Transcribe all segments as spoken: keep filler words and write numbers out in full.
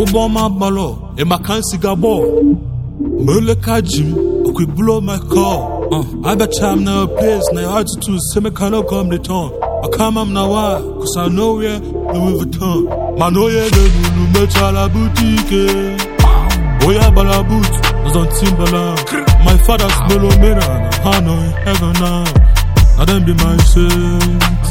Bobo my balo, and my can't gabo. Muleka Jim, I could blow my car. Uh, I bet I'm now a place, now altitude, semi cannot come the town. I come up now, cause I know where Louis Vuitton. Manoye de Lulu, Metala Boutique. Oya Balaboot, was on Timbaland. My father's Melomena, Hanoi, heaven now. I don't be my saint.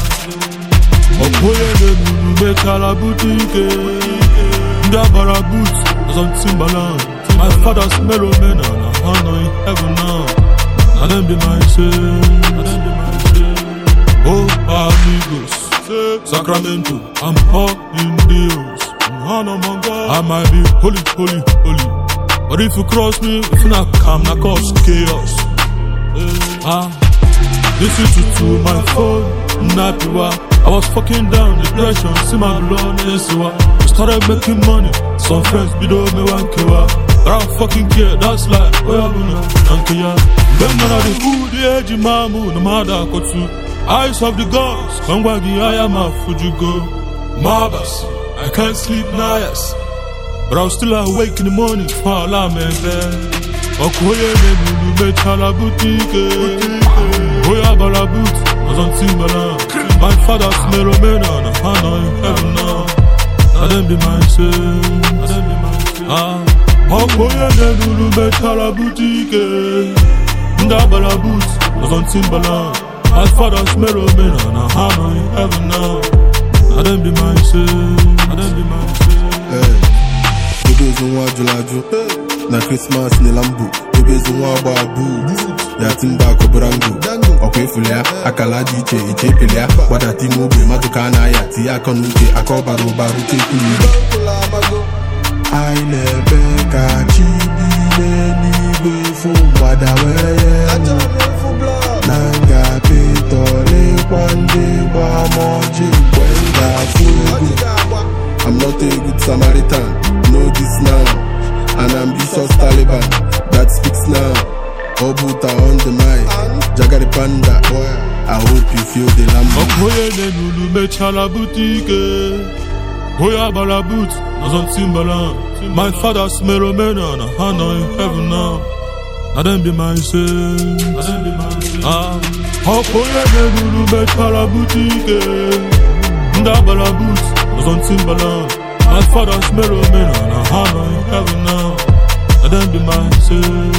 Oya de Lulu, Metala Boutique. Oya Balaboot, was on Timbaland. My father's Melomena, Hanoi, heaven now. I don't be my saint. Oh, amigos, Sacramento, I'm hot in deals. I might be holy, holy, holy. But if you cross me, if you not come, not cause chaos. Ah, this is to, to my phone, not I was fucking down, depression, see my blood, yes, I started making money. Some friends below me one kiwa. But I don't fucking care, that's like, where I'm gonna, thank you. Then when I do food, the edge of my mood, no matter what to. Eyes of the gods, Kangwagi, I am a Fujigo. Marbas, I can't sleep nights. But I'm still awake in the morning for alarm and bed. Okoye Nebulu, Metala Boutique. Oya Balaboot, was on Timbaland. My father's Melomena, Hanoi, heaven now. I don't be my saint. Ah, Okoye Nebulu, Metala Boutique. Nda Balaboot, was on Timbaland. My father's Melomena, Hanoi, heaven now. I don't be my saint. I don't be my saint. Hey, baby's on what you na Christmas ni lambu. Baby's on what babu. Ya timba ko brangu. Okay fulia, akala diche iche pelia. Wada timu be matukana ya ti akonuke akobaru baru tekuli. I never catch you ni be fu wada weye. Nanga pito le kwande ba moji kwenda fuego. I'm not a good Samaritan, know this now. An ambitious Taliban that speaks now. Obuta on the mic, Jagari Panda. I hope you feel the lamb. Okoye Nebulu, Metala Boutique. Oya Balaboot, was on Timbaland. My father's Melomena, Hanoi, heaven now. I don't be my saint. Ah, Okoye Nebulu, Metala Boutique. Nda Balaboot, was on Timbaland. My father's Melomena, Hanoi, heaven now. I don't be my saint.